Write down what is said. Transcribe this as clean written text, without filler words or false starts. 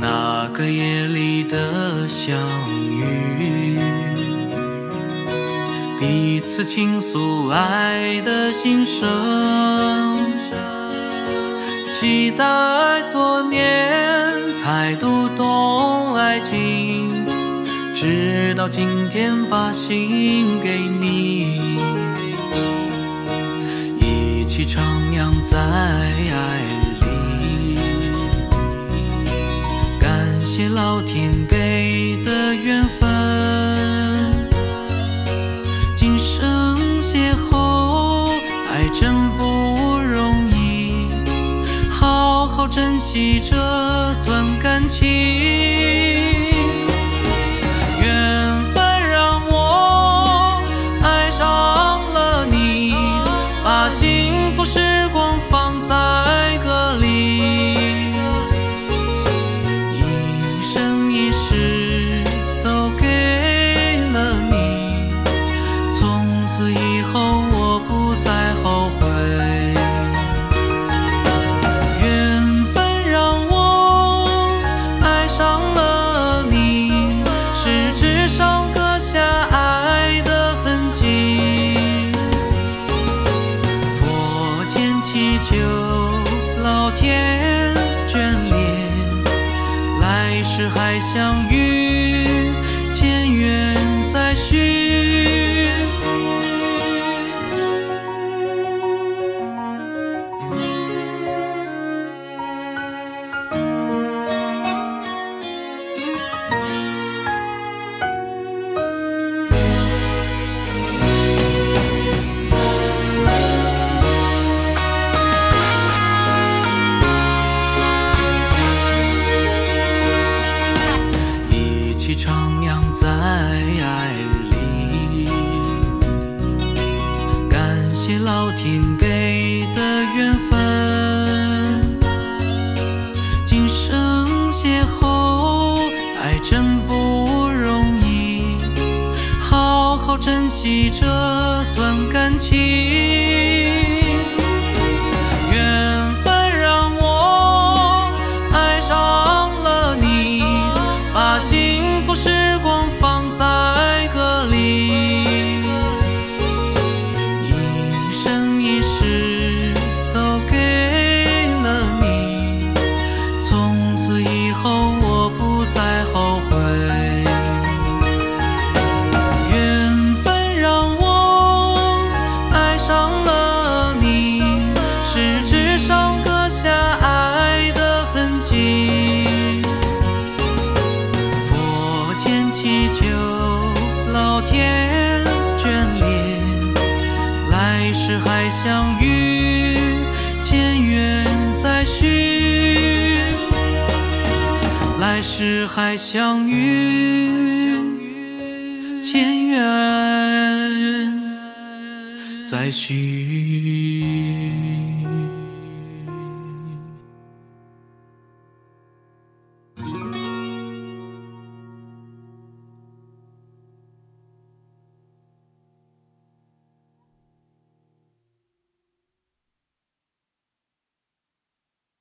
那个夜里的相遇，彼此倾诉爱的心声，期待多年才读懂爱情，直到今天把心给你，一起徜徉在爱里，感谢老天给的缘分，今生邂逅爱真不容易，好好珍惜这段感情，缘分让我爱上了你，把幸福时光放在歌里，一生一世都给了你，从此以后我不再后悔。缘分让我爱上了你，十指上刻下爱的痕迹，佛前祈求老天眷恋，来世还相遇，前缘再续。一起徜徉在爱里，感谢老天给的缘分，今生邂逅爱真不容易，好好珍惜这段感情，缘分让我爱上了你，把幸福时光放在歌里，一生一世都给了你，从此以后我不再后悔。缘分让我爱上了你，十指上刻下爱的痕迹，佛前祈求老天眷恋，来世还相遇，前缘再续，来世还相遇，前缘再续。